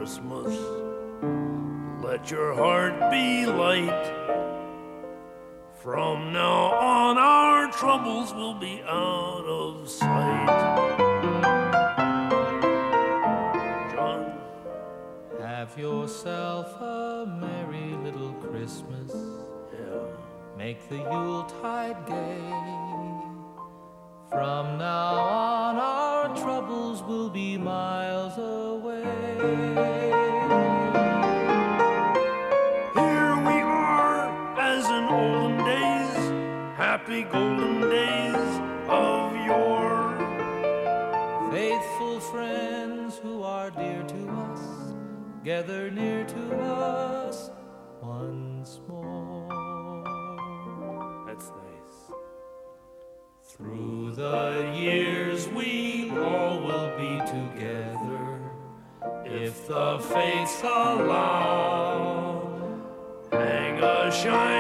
Christmas. Let your heart be light. From now on, our troubles will be out of sight. John? Have yourself a merry little Christmas. Yeah. Make the Yuletide gay. From now on, our troubles will be miles away. Here we are, as in olden days, happy golden days of yore. Faithful friends who are dear to us, gather near to us once more. That's nice. Through the years we all will be together, if the fates allow. Hang a shine